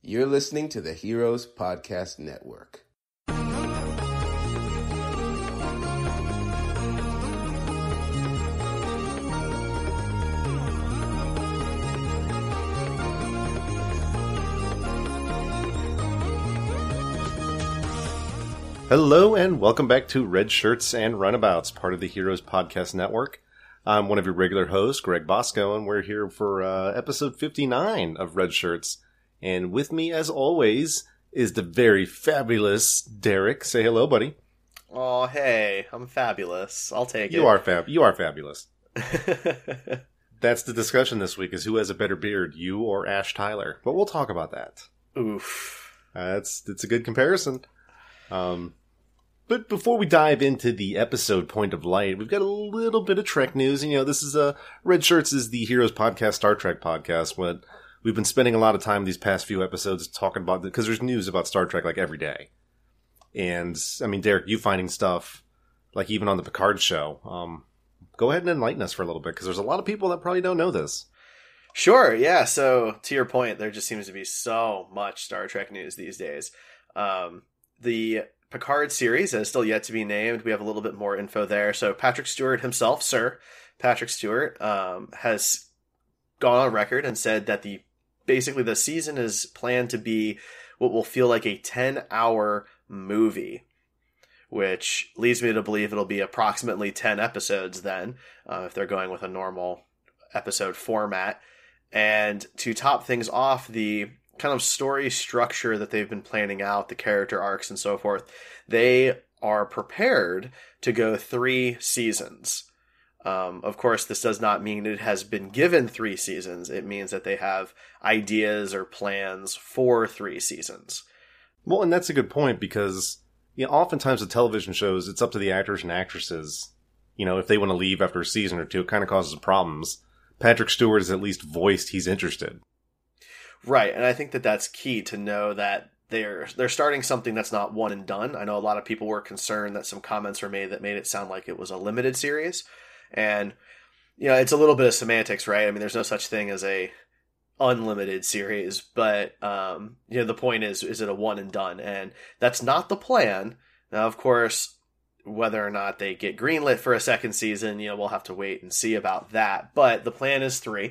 You're listening to the Heroes Podcast Network. Hello and welcome back to Red Shirts and Runabouts, part of the Heroes Podcast Network. I'm one of your regular hosts, Greg Bosco, and we're here for episode 59 of Red Shirts. And with me, as always, is the very fabulous Derek. Say hello, buddy. Oh, hey, I'm fabulous. I'll take it. You are fabulous. That's the discussion this week, is who has a better beard, you or Ash Tyler. But we'll talk about that. Oof. It's a good comparison. But before we dive into the episode Point of Light, we've got a little bit of Trek news. You know, this is Red Shirts is the Heroes Podcast, Star Trek podcast. What we've been spending a lot of time these past few episodes talking about, because there's news about Star Trek like every day. And I mean, Derek, you finding stuff like even on the Picard show. Go ahead and enlighten us for a little bit, because there's a lot of people that probably don't know this. Sure, yeah. So to your point, there just seems to be so much Star Trek news these days. The Picard series is still yet to be named. We have a little bit more info there. So Patrick Stewart himself, Sir Patrick Stewart, has gone on record and said that basically the season is planned to be what will feel like a 10-hour movie, which leads me to believe it'll be approximately 10 episodes then, if they're going with a normal episode format. And to top things off, the kind of story structure that they've been planning out, the character arcs and so forth, they are prepared to go 3 seasons. Of course, this does not mean it has been given 3 seasons. It means that they have ideas or plans for 3 seasons. Well, and that's a good point, because oftentimes with television shows, it's up to the actors and actresses. If they want to leave after a season or two, it kind of causes problems. Patrick Stewart has at least voiced he's interested. Right, and I think that that's key to know that they're starting something that's not one and done. I know a lot of people were concerned that some comments were made that made it sound like it was a limited series. And, it's a little bit of semantics, right? I mean, there's no such thing as a unlimited series, but, the point is it a one and done? And that's not the plan. Now, of course, whether or not they get greenlit for a second season, we'll have to wait and see about that. But the plan is 3.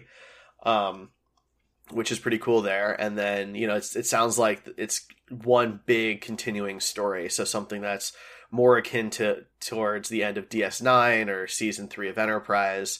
Which is pretty cool there. And then, it sounds like it's one big continuing story. So something that's more akin towards the end of DS9 or season 3 of Enterprise.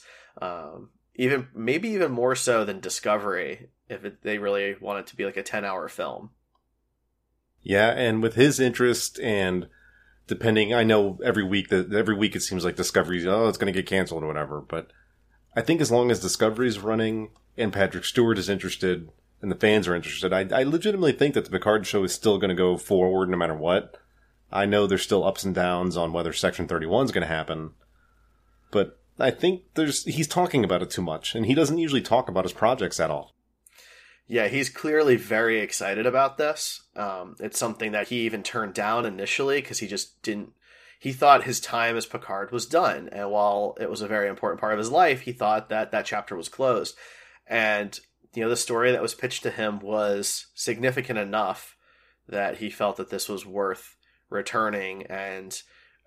Maybe even more so than Discovery, if they really want it to be like a 10-hour film. Yeah, and with his interest, and depending, I know every week it seems like Discovery's, it's going to get canceled or whatever. But I think as long as Discovery's running and Patrick Stewart is interested, and the fans are interested, I legitimately think that the Picard show is still going to go forward no matter what. I know there's still ups and downs on whether Section 31 is going to happen, but I think he's talking about it too much, and he doesn't usually talk about his projects at all. Yeah, he's clearly very excited about this. It's something that he even turned down initially because he just didn't. He thought his time as Picard was done, and while it was a very important part of his life, he thought that chapter was closed. And, the story that was pitched to him was significant enough that he felt that this was worth returning, and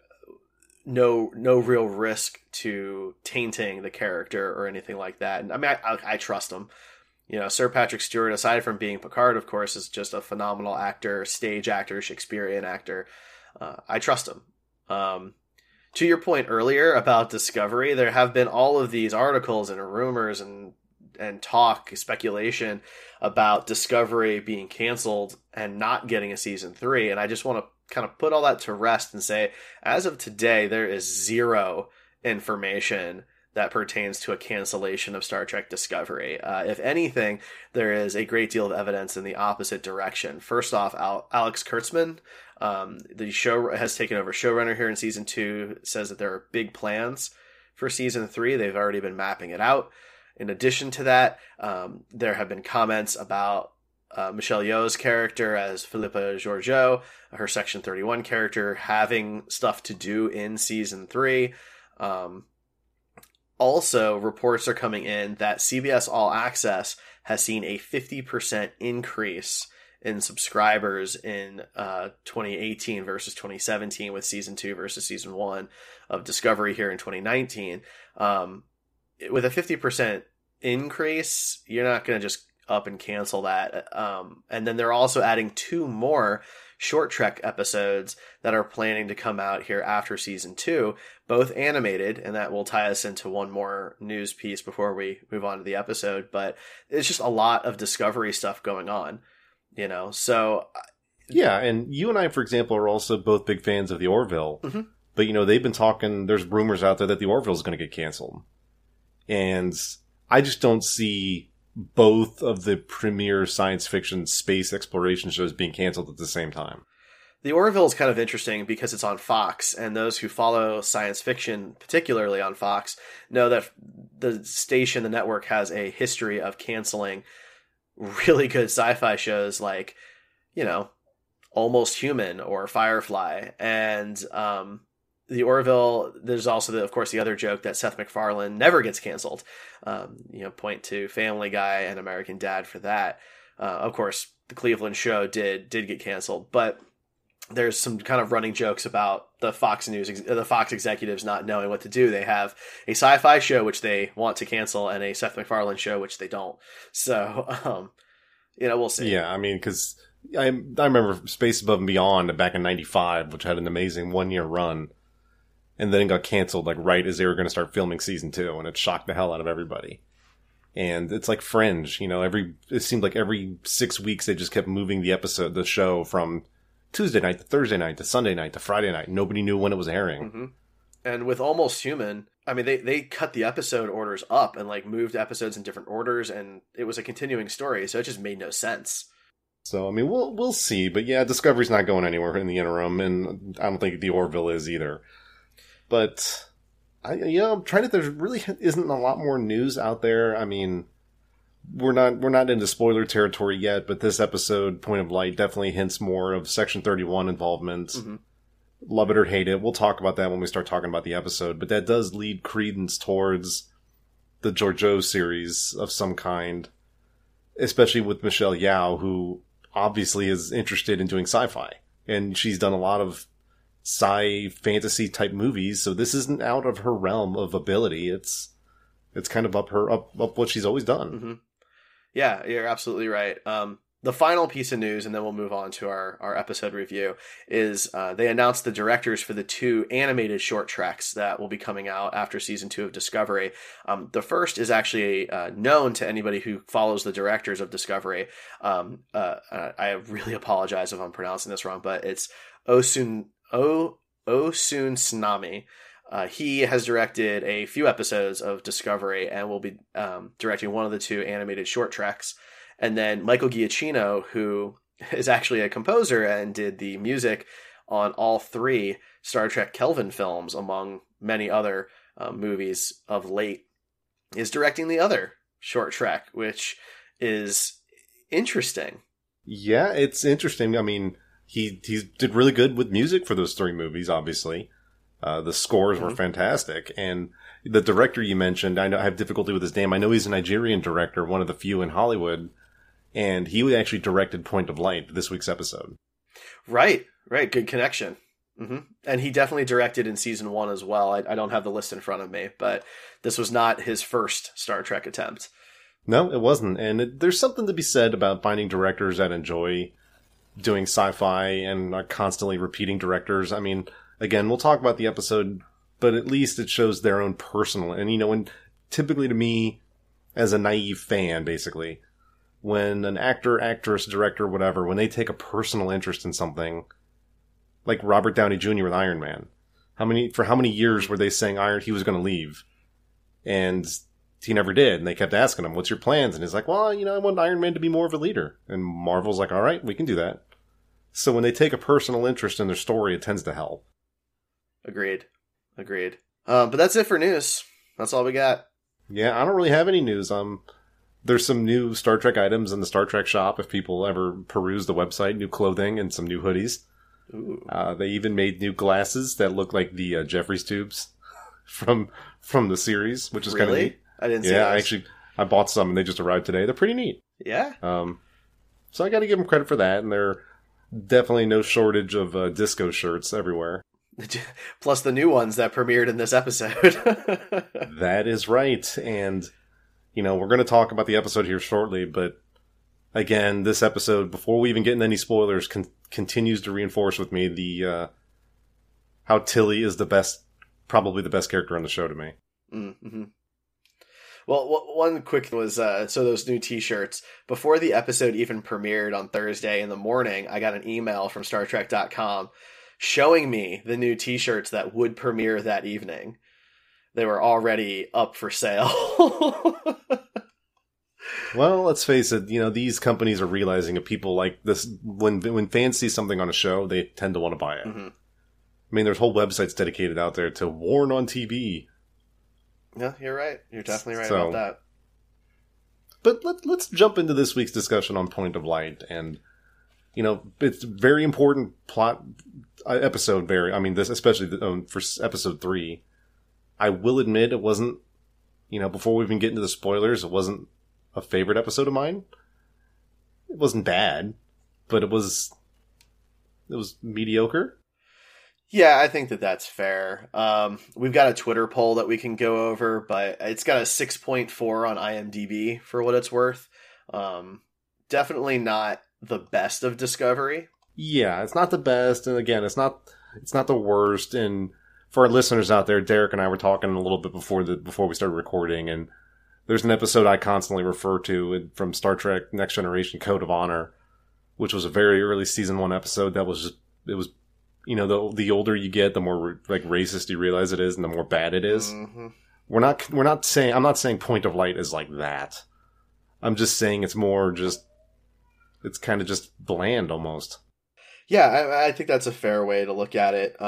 no real risk to tainting the character or anything like that. And I mean, I trust him. Sir Patrick Stewart, aside from being Picard, of course, is just a phenomenal actor, stage actor, Shakespearean actor. I trust him. To your point earlier about Discovery, there have been all of these articles and rumors and speculation about Discovery being canceled and not getting a season 3. And I just want to kind of put all that to rest and say, as of today, there is 0 information that pertains to a cancellation of Star Trek Discovery. If anything, there is a great deal of evidence in the opposite direction. First off, Alex Kurtzman, the show has taken over showrunner here in season 2, says that there are big plans for season 3. They've already been mapping it out. In addition to that, there have been comments about Michelle Yeoh's character as Philippa Georgiou, her Section 31 character, having stuff to do in season 3. Also, reports are coming in that CBS All Access has seen a 50% increase in subscribers in 2018 versus 2017 with season 2 versus season 1 of Discovery here in 2019. With a 50% increase, you're not going to just up and cancel that. And then they're also adding 2 more short trek episodes that are planning to come out here after season 2, both animated, and that will tie us into one more news piece before we move on to the episode. But it's just a lot of Discovery stuff going on, so yeah. And you and I, for example, are also both big fans of the Orville, mm-hmm. but they've been talking, there's rumors out there that the Orville is going to get canceled, and I just don't see both of the premier science fiction space exploration shows being canceled at the same time. The Orville is kind of interesting because it's on Fox, and those who follow science fiction, particularly on Fox, know that the station, the network, has a history of canceling really good sci-fi shows like, Almost Human or Firefly. And the Orville, there's also, of course, the other joke that Seth MacFarlane never gets canceled. Point to Family Guy and American Dad for that. Of course, the Cleveland show did get canceled, but there's some kind of running jokes about the Fox executives not knowing what to do. They have a sci-fi show which they want to cancel and a Seth MacFarlane show which they don't. So, we'll see. Yeah, because I remember Space Above and Beyond back in '95, which had an amazing 1-year run. And then it got canceled, right as they were going to start filming season 2, and it shocked the hell out of everybody. And it's like Fringe, it seemed like every 6 weeks they just kept moving the show from Tuesday night to Thursday night to Sunday night to Friday night. Nobody knew when it was airing. Mm-hmm. And with Almost Human, they cut the episode orders up and moved episodes in different orders, and it was a continuing story, so it just made no sense. So, we'll see. But yeah, Discovery's not going anywhere in the interim, and I don't think the Orville is either. But, I'm trying to, there really isn't a lot more news out there. We're not into spoiler territory yet, but this episode, Point of Light, definitely hints more of Section 31 involvement. Mm-hmm. Love it or hate it. We'll talk about that when we start talking about the episode, but that does lead credence towards the Georgiou series of some kind, especially with Michelle Yeoh, who obviously is interested in doing sci-fi, and she's done a lot of fantasy type movies, so this isn't out of her realm of ability. It's kind of up what she's always done. Mm-hmm. Yeah, you're absolutely right. The final piece of news, and then we'll move on to our episode review, is they announced the directors for the 2 animated short treks that will be coming out after season 2 of Discovery. The first is actually known to anybody who follows the directors of Discovery. I really apologize if I'm pronouncing this wrong, but it's Osun Tsunami. He has directed a few episodes of Discovery and will be directing one of the 2 animated short treks. And then Michael Giacchino, who is actually a composer and did the music on all 3 Star Trek Kelvin films, among many other movies of late, is directing the other short trek, which is interesting. Yeah, it's interesting. He did really good with music for those 3 movies, obviously. The scores were fantastic. And the director you mentioned, I have difficulty with his name. I know he's a Nigerian director, one of the few in Hollywood. And he actually directed Point of Light, this week's episode. Right. Good connection. Mm-hmm. And he definitely directed in season 1 as well. I don't have the list in front of me, but this was not his first Star Trek attempt. No, it wasn't. And there's something to be said about finding directors that enjoy doing sci-fi and are constantly repeating directors. Again, we'll talk about the episode, but at least it shows their own personal. And, and typically to me, as a naive fan, basically, when an actor, actress, director, whatever, when they take a personal interest in something, like Robert Downey Jr. with Iron Man, for how many years were they saying he was going to leave? And he never did. And they kept asking him, what's your plans? And he's like, well, I want Iron Man to be more of a leader. And Marvel's like, all right, we can do that. So when they take a personal interest in their story, it tends to help. Agreed. But that's it for news. That's all we got. Yeah, I don't really have any news. There's some new Star Trek items in the Star Trek shop if people ever peruse the website. New clothing and some new hoodies. Ooh. They even made new glasses that look like the Jeffries tubes from the series, which is kind of neat. I didn't see those. I bought some and they just arrived today. They're pretty neat. Yeah. So I got to give them credit for that, and there are definitely no shortage of disco shirts everywhere. Plus the new ones that premiered in this episode. That is right, and we're going to talk about the episode here shortly, but again, this episode, before we even get into any spoilers, continues to reinforce with me the how Tilly is probably the best character on the show to me. Mm-hmm. Well, one quick thing was, so those new t-shirts, before the episode even premiered on Thursday in the morning, I got an email from StarTrek.com showing me the new t-shirts that would premiere that evening. They were already up for sale. Well, let's face it, these companies are realizing that people like this, when fans see something on a show, they tend to want to buy it. Mm-hmm. I mean, there's whole websites dedicated out there to Worn on TV. Yeah, you're right. You're definitely right about that. But let's jump into this week's discussion on Point of Light. And, it's a very important plot episode. Especially for episode 3. I will admit it wasn't, before we even get into the spoilers, it wasn't a favorite episode of mine. It wasn't bad, but it was mediocre. Yeah, I think that's fair. We've got a Twitter poll that we can go over, but it's got a 6.4 on IMDb for what it's worth. Definitely not the best of Discovery. Yeah, it's not the best, and again, it's not the worst. And for our listeners out there, Derek and I were talking a little bit before we started recording, and there's an episode I constantly refer to from Star Trek Next Generation, Code of Honor, which was a very early season 1 episode that was the older you get, the more racist you realize it is, and the more bad it is. Mm-hmm. I'm not saying Point of Light is like that. I'm just saying it's kind of just bland almost. Yeah, I think that's a fair way to look at it.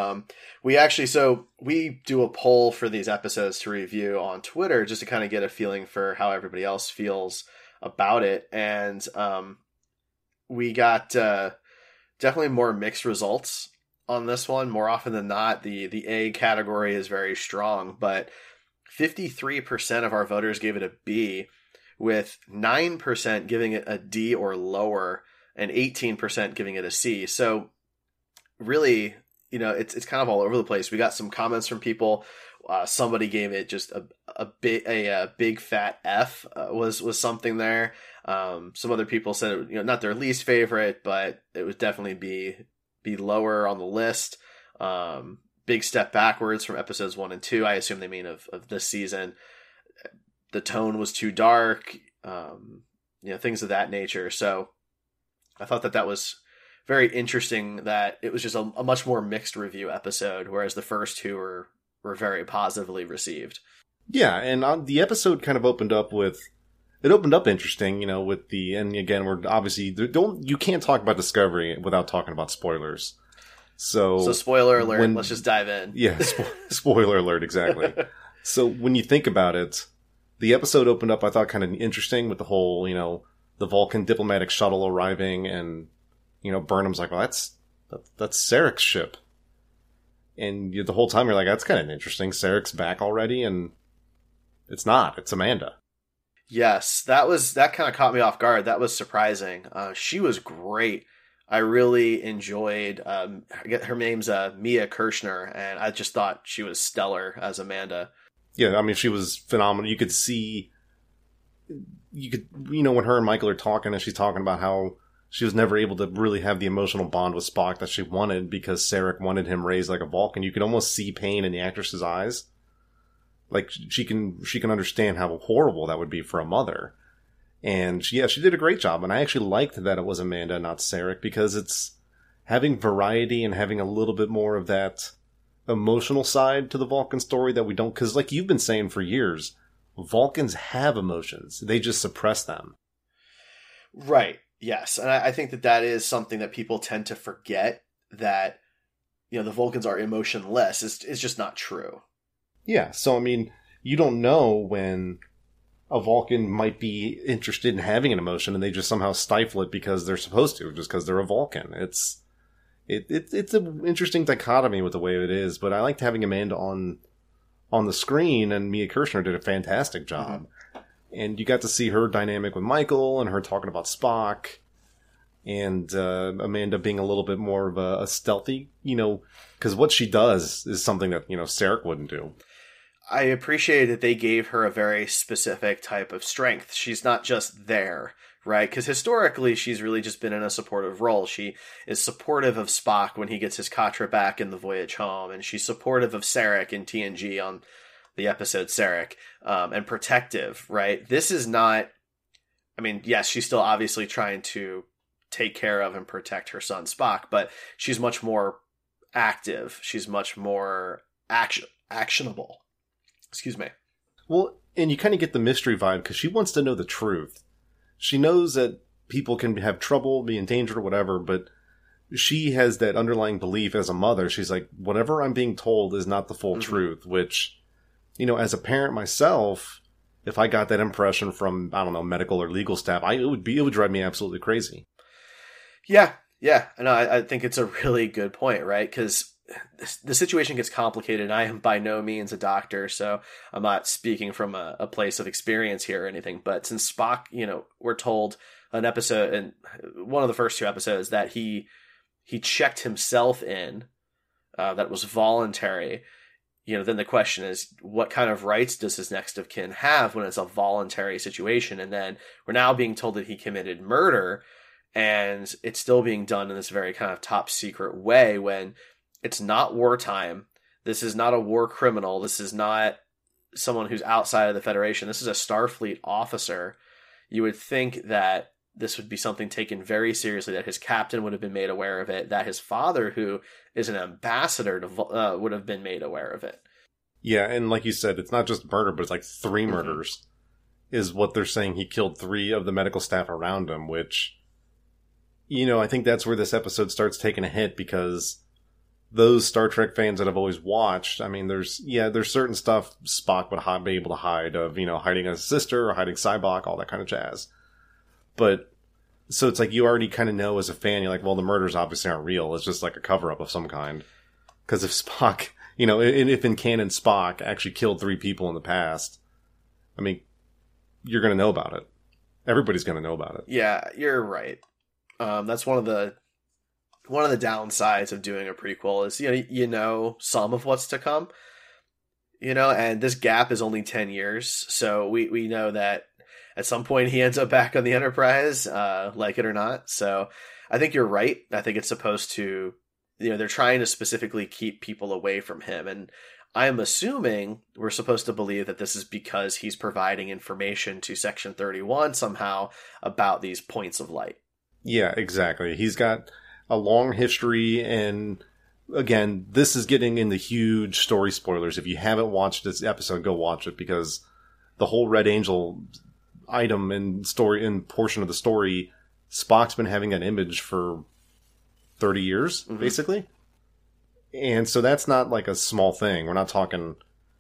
We do a poll for these episodes to review on Twitter just to kind of get a feeling for how everybody else feels about it. And we got definitely more mixed results on this one. More often than not, the A category is very strong, but 53% of our voters gave it a B, with 9% giving it a D or lower, and 18% giving it a C. So really, it's kind of all over the place. We got some comments from people. Somebody gave it just a big fat F was something there. Some other people said, not their least favorite, but it would definitely be lower on the list. Big step backwards from episodes 1 and 2. I assume they mean of this season. The tone was too dark, things of that nature. So I thought that was very interesting that it was just a much more mixed review episode, whereas the first 2 were very positively received. Yeah, and the episode kind of opened up interesting, and again, we're obviously, you can't talk about Discovery without talking about spoilers. So spoiler alert, let's just dive in. Yeah, spoiler alert, exactly. So when you think about it, the episode opened up, I thought, kind of interesting with the whole, the Vulcan diplomatic shuttle arriving, and, Burnham's like, well, that's Sarek's ship. And the whole time you're like, that's kind of interesting. Sarek's back already, and it's not. It's Amanda. Yes, that kind of caught me off guard. That was surprising. She was great. I really enjoyed, her name's Mia Kirshner, and I just thought she was stellar as Amanda. Yeah, I mean, she was phenomenal. You could, when her and Michael are talking, and she's talking about how she was never able to really have the emotional bond with Spock that she wanted because Sarek wanted him raised like a Vulcan. You could almost see pain in the actress's eyes. Like, she can understand how horrible that would be for a mother. And she did a great job. And I actually liked that it was Amanda, not Sarek, because it's having variety and having a little bit more of that emotional side to the Vulcan story that we don't, because like you've been saying for years, Vulcans have emotions. They just suppress them. Right. Yes. And I think that is something that people tend to forget, that, the Vulcans are emotionless. It's just not true. Yeah. So, I mean, you don't know when a Vulcan might be interested in having an emotion and they just somehow stifle it because they're supposed to, just because they're a Vulcan. It's an interesting dichotomy with the way it is, but I liked having Amanda on the screen, and Mia Kirshner did a fantastic job. Mm-hmm. And you got to see her dynamic with Michael and her talking about Spock. and Amanda being a little bit more of a stealthy, because what she does is something that, Sarek wouldn't do. I appreciate that they gave her a very specific type of strength. She's not just there, right? Because historically, she's really just been in a supportive role. She is supportive of Spock when he gets his Katra back in the voyage home, and she's supportive of Sarek in TNG on the episode Sarek, and protective, right? This is not... I mean, yes, she's still obviously trying to take care of and protect her son Spock, but she's much more active. She's much more actionable. Excuse me. Well, and you kind of get the mystery vibe because she wants to know the truth. She knows that people can have trouble, be in danger, or whatever, but she has that underlying belief as a mother. She's like, whatever I'm being told is not the full truth, which, as a parent myself, if I got that impression from, I don't know, medical or legal staff, it would drive me absolutely crazy. Yeah. And I think it's a really good point, right? Because the situation gets complicated. I am by no means a doctor, so I'm not speaking from a place of experience here or anything. But since Spock, we're told an episode, in one of the first two episodes, that he checked himself in, that was voluntary. Then the question is, what kind of rights does his next of kin have when it's a voluntary situation? And then we're now being told that he committed murder, and it's still being done in this very kind of top secret way when it's not wartime. This is not a war criminal. This is not someone who's outside of the Federation. This is a Starfleet officer. You would think that this would be something taken very seriously, that his captain would have been made aware of it, that his father, who is an ambassador, would have been made aware of it. Yeah, and like you said, it's not just murder, but it's like 3 murders is what they're saying. He killed 3 of the medical staff around him, which, I think that's where this episode starts taking a hit, because those Star Trek fans that have always watched, I mean, there's certain stuff Spock would be able to hide, of, hiding his sister or hiding Sybok, all that kind of jazz. But, so it's like you already kind of know as a fan, you're like, well, the murders obviously aren't real. It's just like a cover-up of some kind. Because if Spock, if in canon Spock actually killed 3 people in the past, I mean, you're going to know about it. Everybody's going to know about it. Yeah, you're right. That's one of the downsides of doing a prequel is, some of what's to come, and this gap is only 10 years. So we know that at some point he ends up back on the Enterprise, like it or not. So I think you're right. I think it's supposed to, they're trying to specifically keep people away from him. And I'm assuming we're supposed to believe that this is because he's providing information to Section 31 somehow about these points of light. Yeah, exactly. He's got a long history, and again, this is getting into huge story spoilers. If you haven't watched this episode, go watch it, because the whole Red Angel item and story and portion of the story, Spock's been having that image for 30 years, basically. And so that's not like a small thing. We're not talking,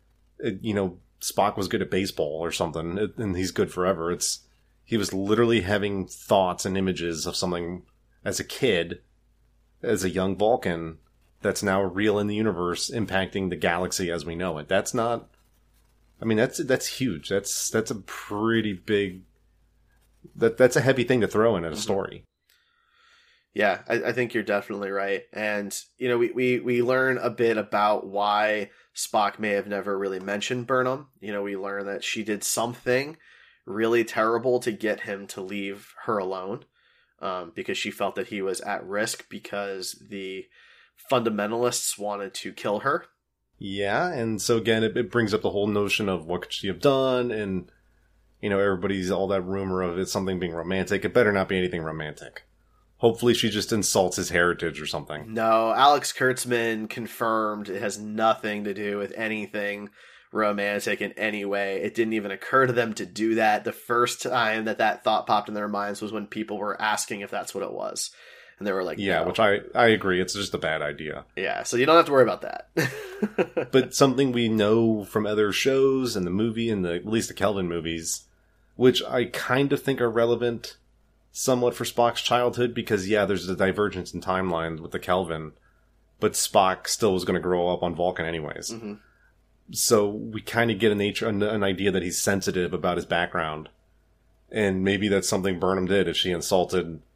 Spock was good at baseball or something, and he's good forever. He was literally having thoughts and images of something as a kid, as a young Vulcan, that's now real in the universe, impacting the galaxy as we know it. That's not, I mean, that's huge. That's a pretty big, that's a heavy thing to throw in at a story. Yeah, I think you're definitely right. And, we learn a bit about why Spock may have never really mentioned Burnham. We learn that she did something really terrible to get him to leave her alone, because she felt that he was at risk because the fundamentalists wanted to kill her. Yeah, and so again, it brings up the whole notion of what could she have done, and, everybody's all that rumor of it something being romantic. It better not be anything romantic. Hopefully she just insults his heritage or something. No, Alex Kurtzman confirmed it has nothing to do with anything romantic in any way. It didn't even occur to them to do that. The first time that thought popped in their minds was when people were asking if that's what it was. And they were like, yeah, no. Which I agree. It's just a bad idea. Yeah, so you don't have to worry about that. But something we know from other shows and the movie and at least the Kelvin movies, which I kind of think are relevant somewhat for Spock's childhood, because there's a divergence in timelines with the Kelvin, but Spock still was going to grow up on Vulcan anyways. Mm-hmm. So we kind of get an idea that he's sensitive about his background. And maybe that's something Burnham did if she insulted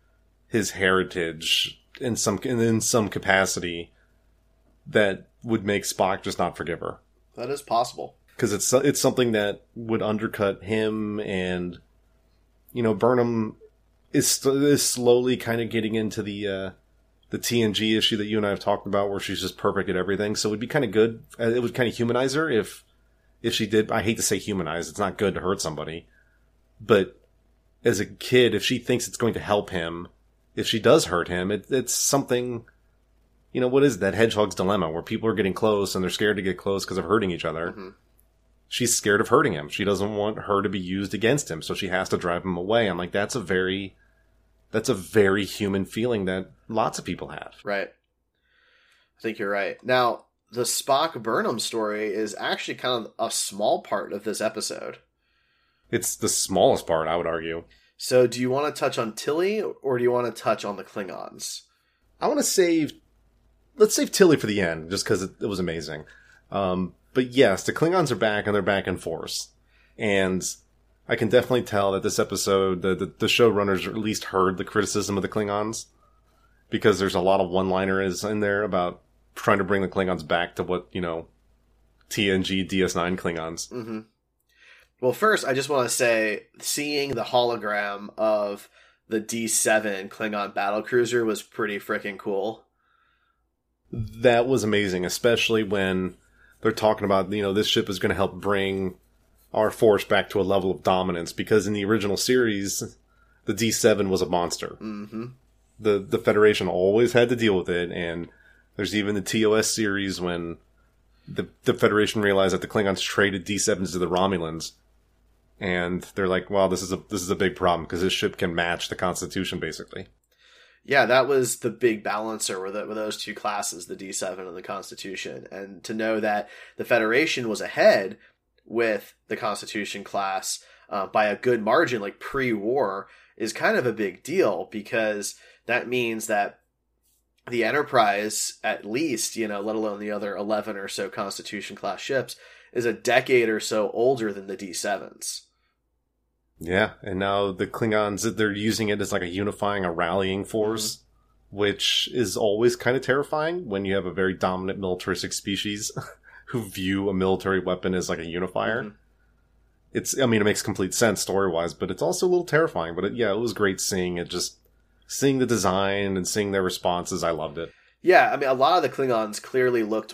his heritage in some capacity that would make Spock just not forgive her. That is possible. Because it's something that would undercut him, and Burnham is slowly kind of getting into the TNG issue that you and I have talked about, where she's just perfect at everything. So it would be kind of good. It would kind of humanize her if she did. I hate to say humanize. It's not good to hurt somebody, but as a kid, if she thinks it's going to help him, if she does hurt him, it's something. What is that hedgehog's dilemma, where people are getting close and they're scared to get close because of hurting each other. Mm-hmm. She's scared of hurting him. She doesn't want her to be used against him, so she has to drive him away. I'm like, that's a very human feeling that lots of people have. Right. I think you're right. Now, the Spock Burnham story is actually kind of a small part of this episode. It's the smallest part, I would argue. So do you want to touch on Tilly, or do you want to touch on the Klingons? Let's save Tilly for the end, just because it was amazing. But yes, the Klingons are back, and they're back in force. And I can definitely tell that this episode, the showrunners at least heard the criticism of the Klingons, because there's a lot of one-liners in there about trying to bring the Klingons back to what, TNG DS9 Klingons. Mm-hmm. Well, first, I just want to say, seeing the hologram of the D7 Klingon battlecruiser was pretty freaking cool. That was amazing, especially when they're talking about, this ship is going to help bring our force back to a level of dominance, because in the original series, the D7 was a monster. Mm-hmm. The Federation always had to deal with it, and there's even the TOS series when the Federation realized that the Klingons traded D7s to the Romulans, and they're like, "Wow, this is a big problem, because this ship can match the Constitution, basically." Yeah, that was the big balancer with those two classes, the D7 and the Constitution. And to know that the Federation was ahead with the Constitution class by a good margin, like pre-war, is kind of a big deal, because that means that the Enterprise, at least, let alone the other 11 or so Constitution class ships, is a decade or so older than the D7s. Yeah, and now the Klingons, they're using it as like a rallying force, which is always kind of terrifying when you have a very dominant militaristic species who view a military weapon as like a unifier. Mm-hmm. It makes complete sense story-wise, but it's also a little terrifying. But it was great seeing the design and seeing their responses. I loved it. Yeah, a lot of the Klingons clearly looked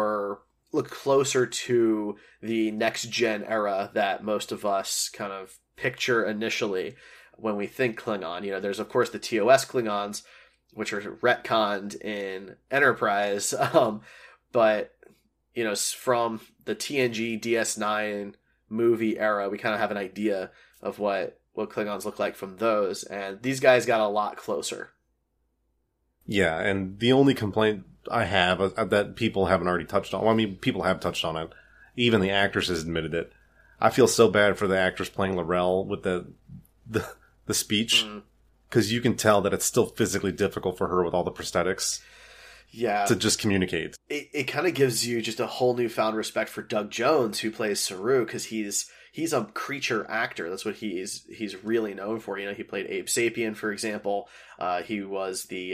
closer to the next-gen era that most of us kind of picture initially when we think Klingon. There's of course the TOS Klingons, which are retconned in Enterprise, but from the TNG DS9 movie era, we kind of have an idea of what Klingons look like from those, and these guys got a lot closer. Yeah, and the only complaint I have that people haven't already touched on, people have touched on it, even the actress has admitted it. I feel so bad for the actress playing L'Rell with the speech, because you can tell that it's still physically difficult for her with all the prosthetics. Yeah, to just communicate. It kind of gives you just a whole newfound respect for Doug Jones, who plays Saru, because he's a creature actor. That's what he's really known for. He played Abe Sapien, for example. He was the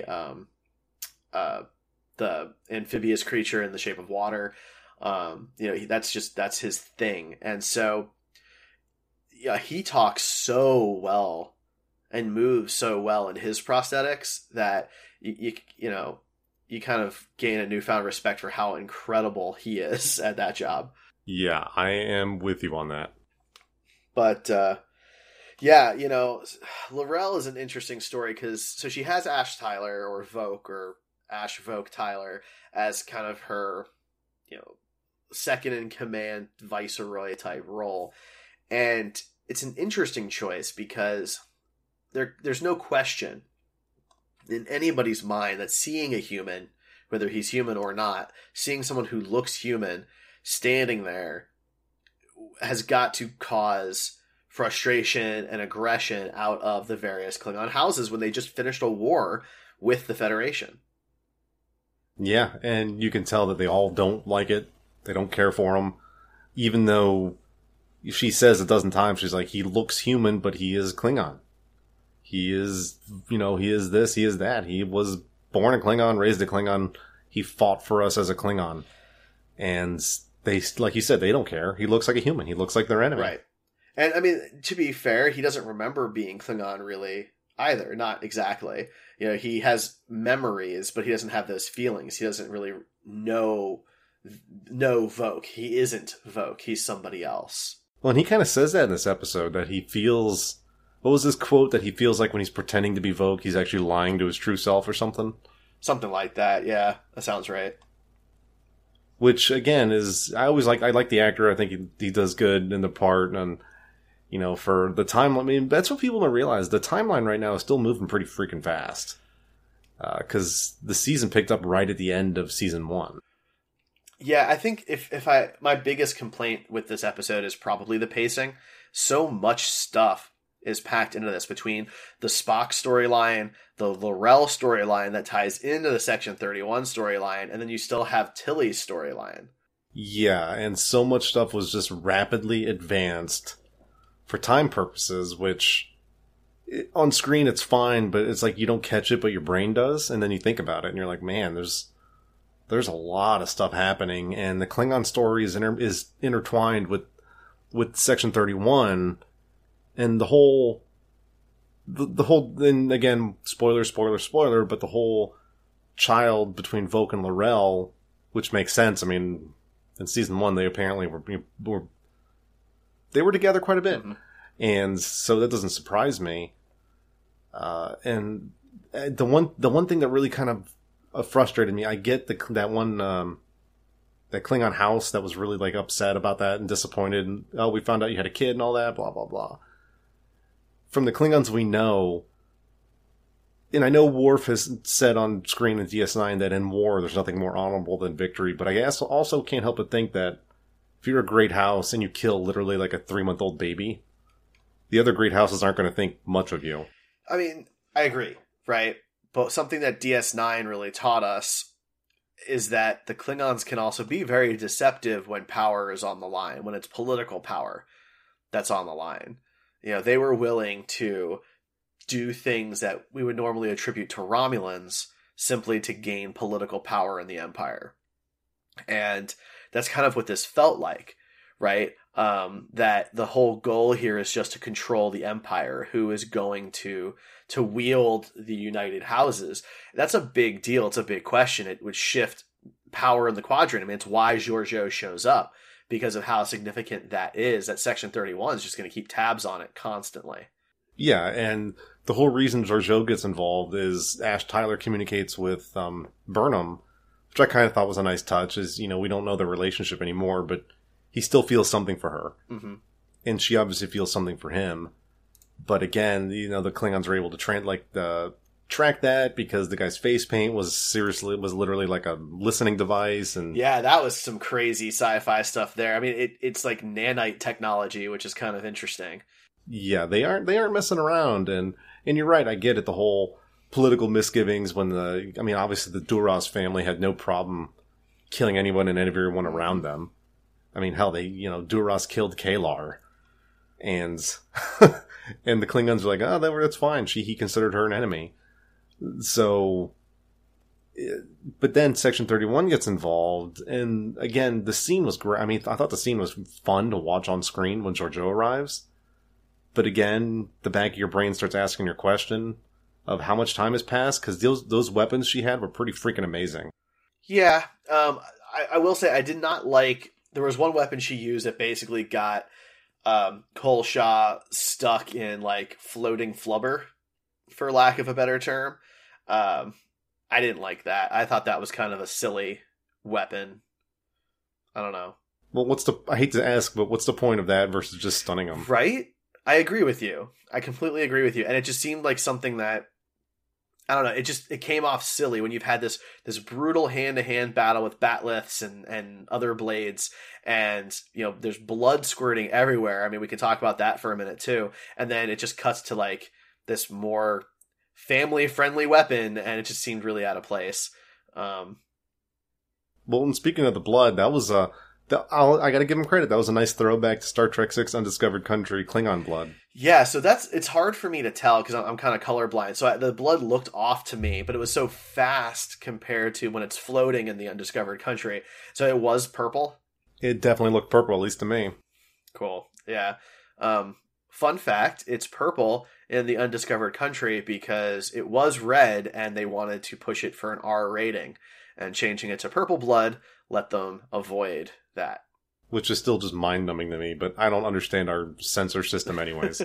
amphibious creature in The Shape of Water. That's his thing. And so, yeah, he talks so well and moves so well in his prosthetics that you kind of gain a newfound respect for how incredible he is at that job. Yeah, I am with you on that. But, yeah, L'Rell is an interesting story, because she has Ash Tyler, or Voq, or Ash Voq Tyler, as kind of her, second in command viceroy type role. And it's an interesting choice, because there's no question in anybody's mind that seeing a human, whether he's human or not, seeing someone who looks human standing there has got to cause frustration and aggression out of the various Klingon houses when they just finished a war with the Federation. Yeah, and you can tell that they all don't like it. They don't care for him. Even though she says a dozen times, she's like, he looks human, but he is Klingon. He is, he is this, he is that. He was born a Klingon, raised a Klingon. He fought for us as a Klingon. And they, like you said, they don't care. He looks like a human. He looks like their enemy. Right. And I mean, to be fair, he doesn't remember being Klingon really either. Not exactly. He has memories, but he doesn't have those feelings. He doesn't really know Voq. He isn't Voq. He's somebody else. Well, and he kind of says that in this episode, that he feels... What was this quote that he feels like when he's pretending to be Voq, he's actually lying to his true self or something? Something like that, yeah. That sounds right. Which, again, is... I like the actor. I think he does good in the part, and... for the time, I mean, that's what people don't realize. The timeline right now is still moving pretty freaking fast. Because the season picked up right at the end of season 1. Yeah, I think my biggest complaint with this episode is probably the pacing. So much stuff is packed into this between the Spock storyline, the L'Rell storyline that ties into the Section 31 storyline, and then you still have Tilly's storyline. Yeah, and so much stuff was just rapidly advanced for time purposes, which on screen it's fine, but it's like you don't catch it, but your brain does, and then you think about it, and you're like, man, there's a lot of stuff happening, and the Klingon story is intertwined with Section 31, and the whole, and again, spoiler, but the whole child between Voq and L'Rell, which makes sense. I mean, in season 1, they apparently were together quite a bit. Mm-hmm. And so that doesn't surprise me. And the one thing that really kind of frustrated me, I get that Klingon house that was really like upset about that and disappointed. And, oh, we found out you had a kid and all that, blah, blah, blah. From the Klingons we know, and I know Worf has said on screen in DS9 that in war there's nothing more honorable than victory, but I guess also can't help but think that if you're a great house and you kill literally like a 3-month-old baby, the other great houses aren't going to think much of you. I mean, I agree, right? But something that DS9 really taught us is that the Klingons can also be very deceptive when power is on the line, when it's political power that's on the line. They were willing to do things that we would normally attribute to Romulans simply to gain political power in the Empire. And that's kind of what this felt like, right? That the whole goal here is just to control the Empire, who is going to wield the United Houses. That's a big deal. It's a big question. It would shift power in the Quadrant. I mean, it's why Georgiou shows up, because of how significant that is. That Section 31 is just going to keep tabs on it constantly. Yeah, and the whole reason Georgiou gets involved is Ash Tyler communicates with Burnham, which I kind of thought was a nice touch, is, we don't know their relationship anymore, but he still feels something for her. Mm-hmm. And she obviously feels something for him. But again, the Klingons are able to track that because the guy's face paint was literally like a listening device. And yeah, that was some crazy sci-fi stuff there. I mean, it's like nanite technology, which is kind of interesting. Yeah, they aren't messing around. And you're right, I get it, the whole political misgivings when obviously the Duras family had no problem killing anyone and everyone around them. I mean, hell, Duras killed Kalar. And and the Klingons are like, oh, that's fine. He considered her an enemy. So, but then Section 31 gets involved, and again, the scene was great. I mean, I thought the scene was fun to watch on screen when Georgiou arrives. But again, the back of your brain starts asking your question of how much time has passed, because those weapons she had were pretty freaking amazing. Yeah, I will say I did not like. There was one weapon she used that basically got Kolsha stuck in like floating flubber, for lack of a better term. I didn't like that. I thought that was kind of a silly weapon. I don't know. Well, I hate to ask, but what's the point of that versus just stunning them? Right? I agree with you. I completely agree with you. And it just seemed like something that, I don't know, it came off silly when you've had this brutal hand-to-hand battle with bat'leths and other blades, and there's blood squirting everywhere. I mean, we could talk about that for a minute too. And then it just cuts to like this more family-friendly weapon, and it just seemed really out of place. Well, and speaking of the blood, that was I got to give him credit. That was a nice throwback to Star Trek VI Undiscovered Country Klingon blood. Yeah, so it's hard for me to tell because I'm kind of colorblind. So the blood looked off to me, but it was so fast compared to when it's floating in the Undiscovered Country. So it was purple? It definitely looked purple, at least to me. Cool. Yeah. Fun fact, it's purple in the Undiscovered Country because it was red and they wanted to push it for an R rating. And changing it to purple blood let them avoid that. Which is still just mind-numbing to me, but I don't understand our censor system anyways.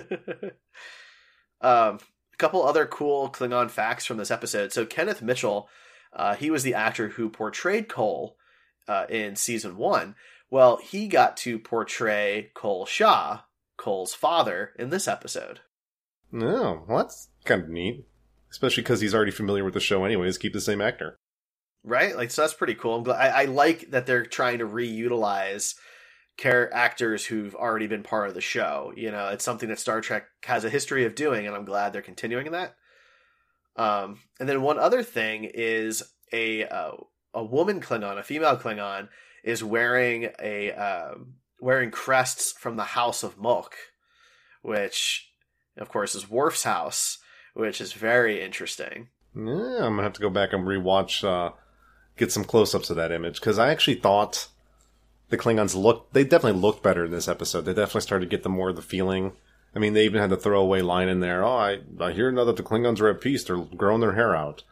A couple other cool Klingon facts from this episode. So Kenneth Mitchell, he was the actor who portrayed Cole in season 1. Well, he got to portray Cole Shaw, Cole's father, in this episode. No, well, that's kind of neat. Especially because he's already familiar with the show anyways, keep the same actor. Right? Like, so that's pretty cool. I'm glad, I like that they're trying to reutilize actors who've already been part of the show. You know, it's something that Star Trek has a history of doing, and I'm glad they're continuing that. And then one other thing is a woman Klingon, a female Klingon, is wearing wearing crests from the House of Mok, which, of course, is Worf's house, which is very interesting. Yeah, I'm gonna have to go back and rewatch, get some close-ups of that image, because I actually thought the Klingons they definitely looked better in this episode. They definitely started to get more of the feeling. I mean, they even had the throwaway line in there, I hear now that the Klingons are at peace, they're growing their hair out.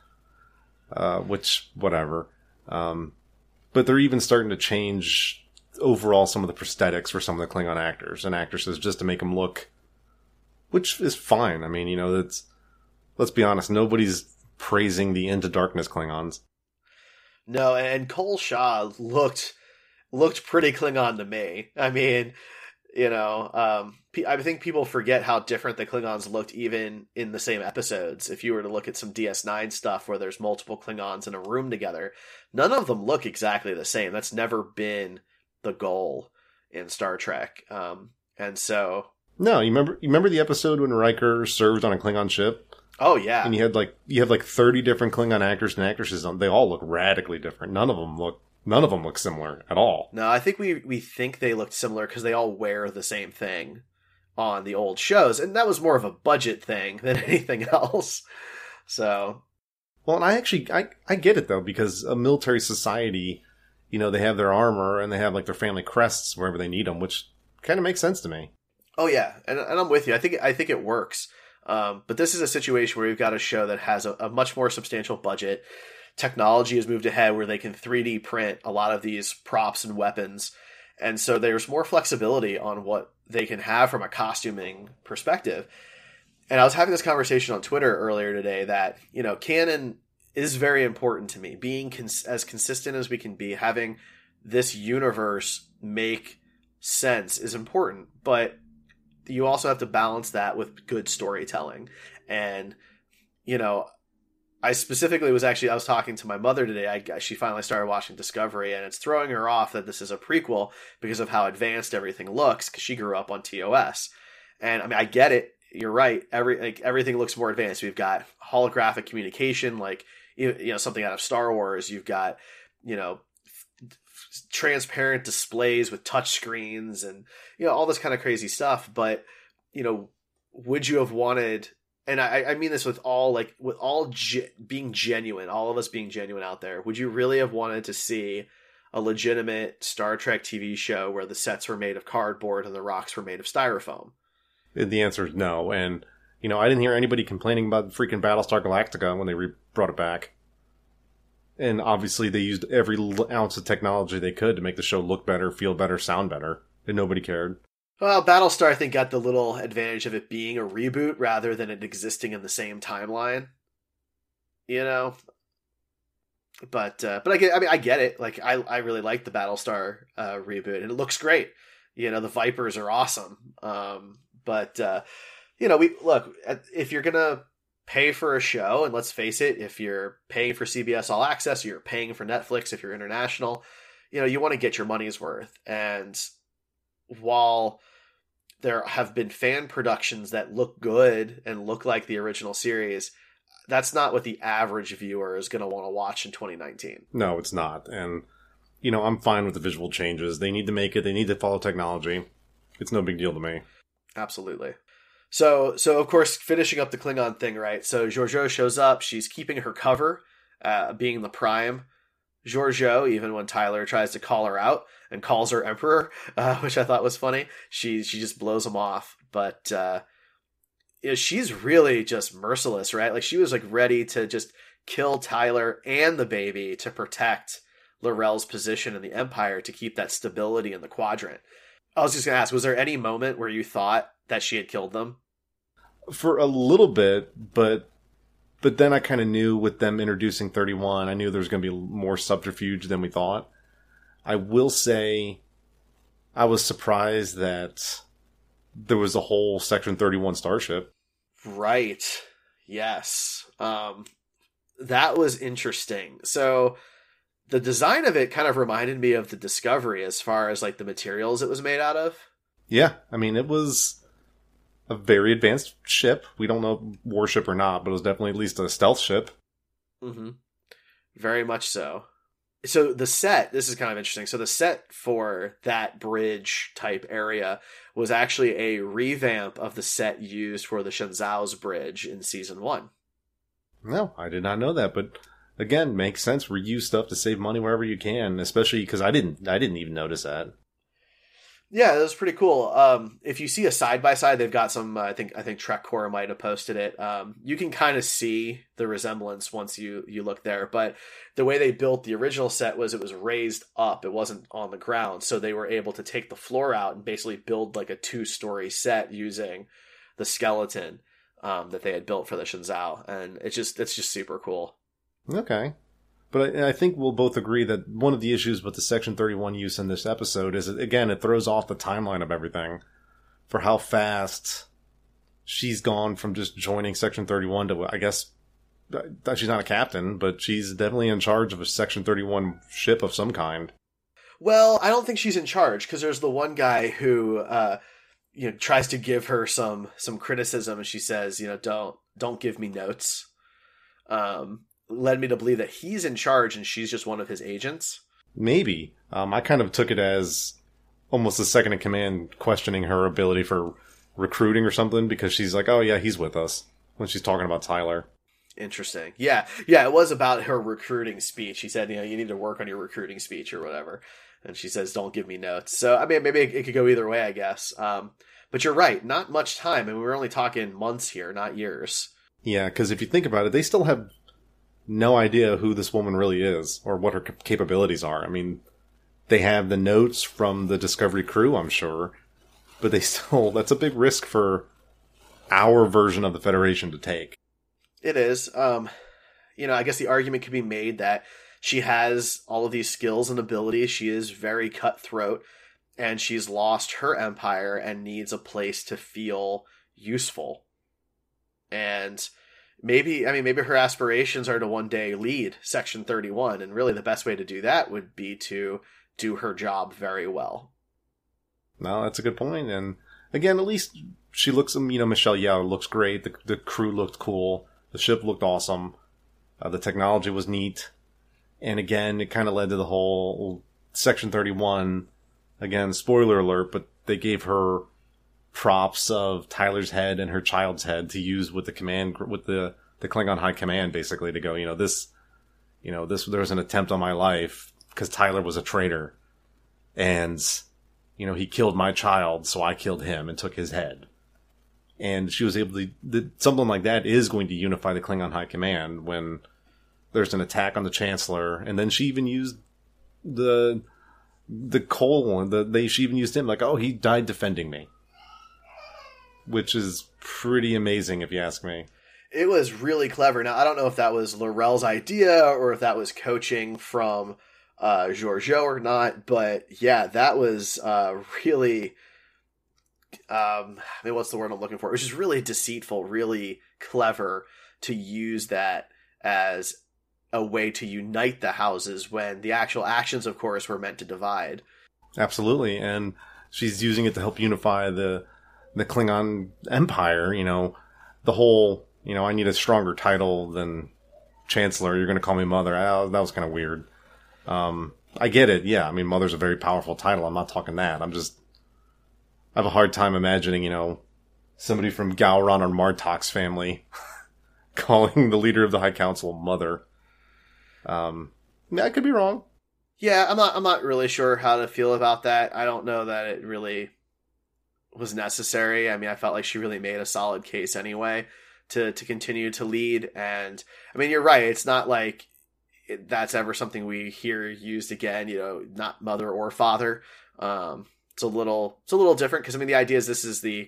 Which, whatever. But they're even starting to change overall some of the prosthetics for some of the Klingon actors and actresses just to make them look, which is fine. I mean, you know, let's be honest, nobody's praising the Into Darkness Klingons. No, and Cole Shaw looked pretty Klingon to me. I mean, you know, I think people forget how different the Klingons looked even in the same episodes. If you were to look at some DS9 stuff where there's multiple Klingons in a room together, none of them look exactly the same. That's never been the goal in Star Trek. And so... No, you remember the episode when Riker served on a Klingon ship? Oh, yeah. And you have 30 different Klingon actors and actresses. They all look radically different. None of them look similar at all. No, I think we think they looked similar because they all wear the same thing on the old shows, and that was more of a budget thing than anything else. So, well, and I get it though, because a military society, you know, they have their armor and they have like their family crests wherever they need them, which kind of makes sense to me. Oh yeah, and I'm with you. I think it works. But this is a situation where we've got a show that has a much more substantial budget. Technology has moved ahead where they can 3D print a lot of these props and weapons. And so there's more flexibility on what they can have from a costuming perspective. And I was having this conversation on Twitter earlier today that, you know, canon is very important to me. Being as consistent as we can be, having this universe make sense is important. But you also have to balance that with good storytelling. And, you know, I was talking to my mother today. She finally started watching Discovery, and it's throwing her off that this is a prequel because of how advanced everything looks, because she grew up on TOS. And I mean, I get it. You're right. Everything looks more advanced. We've got holographic communication, like, you know, something out of Star Wars. You've got, you know, transparent displays with touch screens and, you know, all this kind of crazy stuff. But, you know, would you have wanted, and I mean this with being genuine, all of us being genuine out there, would you really have wanted to see a legitimate Star Trek TV show where the sets were made of cardboard and the rocks were made of styrofoam? The answer is no. And, you know, I didn't hear anybody complaining about freaking Battlestar Galactica when they brought it back. And obviously they used every ounce of technology they could to make the show look better, feel better, sound better. And nobody cared. Well, Battlestar, I think, got the little advantage of it being a reboot rather than it existing in the same timeline. You know? But I get it. Like, I really like the Battlestar reboot, and it looks great. You know, the Vipers are awesome. But you know, if you're gonna pay for a show, and let's face it, if you're paying for CBS All Access, you're paying for Netflix if you're international, you know, you want to get your money's worth. And while there have been fan productions that look good and look like the original series, that's not what the average viewer is going to want to watch in 2019. No, it's not. And I'm fine with the visual changes. They need to make it. They need to follow technology. It's no big deal to me. Absolutely. So of course, finishing up the Klingon thing, right? So Georgiou shows up. She's keeping her cover, being the Prime Georgiou, even when Tyler tries to call her out and calls her Emperor, which I thought was funny. She just blows him off. But she's really just merciless, right? Like, she was like ready to just kill Tyler and the baby to protect L'Rell's position in the Empire, to keep that stability in the quadrant. I was just going to ask, was there any moment where you thought that she had killed them? For a little bit, but then I kind of knew with them introducing 31, I knew there was going to be more subterfuge than we thought. I will say I was surprised that there was a whole Section 31 starship. Right. Yes. That was interesting. So the design of it kind of reminded me of the Discovery as far as like the materials it was made out of. Yeah. I mean, it was a very advanced ship. We don't know warship or not, but it was definitely at least a stealth ship. Mm-hmm. Very much so. So the set, this is kind of interesting. So the set for that bridge type area was actually a revamp of the set used for the Shenzhou's bridge in season 1. No, I did not know that, but again, makes sense. Reuse stuff to save money wherever you can, especially because I didn't even notice that. Yeah, that was pretty cool. If you see a side-by-side, they've got some, I think Trek Core might have posted it. You can kind of see the resemblance once you look there, but the way they built the original set was it was raised up. It wasn't on the ground, so they were able to take the floor out and basically build like a 2-story set using the skeleton that they had built for the Shenzhou, and it's just super cool. Okay. But I think we'll both agree that one of the issues with the Section 31 use in this episode is, again, it throws off the timeline of everything. For how fast she's gone from just joining Section 31 to, I guess, she's not a captain, but she's definitely in charge of a Section 31 ship of some kind. Well, I don't think she's in charge, because there's the one guy who tries to give her some criticism, and she says, don't give me notes. Led me to believe that he's in charge and she's just one of his agents. Maybe. I kind of took it as almost the second in command questioning her ability for recruiting or something, because she's like, oh yeah, he's with us, when she's talking about Tyler. Interesting. Yeah, it was about her recruiting speech. She said, you need to work on your recruiting speech or whatever. And she says, don't give me notes. So, I mean, maybe it could go either way, I guess. But you're right, not much time. I mean, we're only talking months here, not years. Yeah, because if you think about it, they still have no idea who this woman really is or what her capabilities are. I mean, they have the notes from the Discovery crew, I'm sure, but that's a big risk for our version of the Federation to take. It is. I guess the argument could be made that she has all of these skills and abilities. She is very cutthroat, and she's lost her empire and needs a place to feel useful. And maybe her aspirations are to one day lead Section 31, and really the best way to do that would be to do her job very well. No, that's a good point. And again, at least she looks, Michelle Yeoh looks great. The crew looked cool. The ship looked awesome. The technology was neat. And again, it kind of led to the whole Section 31. Again, spoiler alert, but they gave her props of Tyler's head and her child's head to use with the Klingon High Command, basically, to go, there was an attempt on my life because Tyler was a traitor, and he killed my child, so I killed him and took his head. And she was able to, something like that is going to unify the Klingon High Command when there's an attack on the Chancellor, and then she even used the Cole, she even used him, like, oh, he died defending me. Which is pretty amazing, if you ask me. It was really clever. Now, I don't know if that was L'Rell's idea or if that was coaching from Georgiou or not, but yeah, that was really, what's the word I'm looking for? It was just really deceitful, really clever to use that as a way to unite the houses when the actual actions, of course, were meant to divide. Absolutely, and she's using it to help unify the Klingon Empire, the whole, I need a stronger title than Chancellor. You're going to call me Mother. That was kind of weird. I get it. Yeah. I mean, Mother's a very powerful title. I'm not talking that. I have a hard time imagining, somebody from Gowron or Martok's family calling the leader of the High Council Mother. I could be wrong. Yeah, I'm not really sure how to feel about that. I don't know that it really was necessary. I mean, I felt like she really made a solid case anyway to continue to lead. And I mean, you're right. It's not like that's ever something we hear used again, not mother or father. It's a little different because I mean, the idea is this is the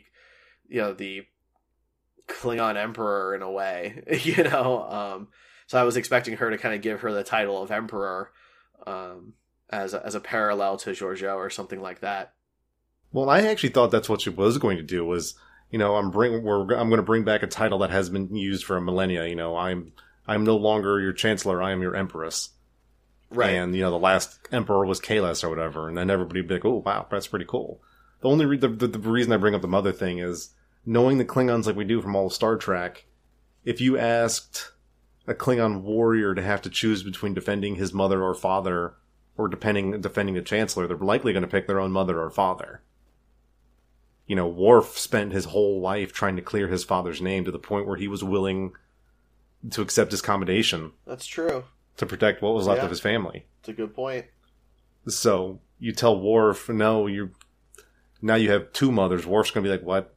Klingon emperor in a way, so I was expecting her to kind of give her the title of emperor, as a parallel to Georgiou or something like that. Well, I actually thought that's what she was going to do was, I'm going to bring back a title that has been used for a millennia. I'm no longer your chancellor. I am your empress. Right. And, the last emperor was Kahless or whatever. And then everybody would be like, oh, wow, that's pretty cool. The only the reason I bring up the mother thing is knowing the Klingons like we do from all of Star Trek, if you asked a Klingon warrior to have to choose between defending his mother or father or defending the chancellor, they're likely going to pick their own mother or father. Worf spent his whole life trying to clear his father's name to the point where he was willing to accept his commendation. That's true. To protect what was left of his family. That's a good point. So you tell Worf, no, now you have two mothers. Worf's going to be like, what?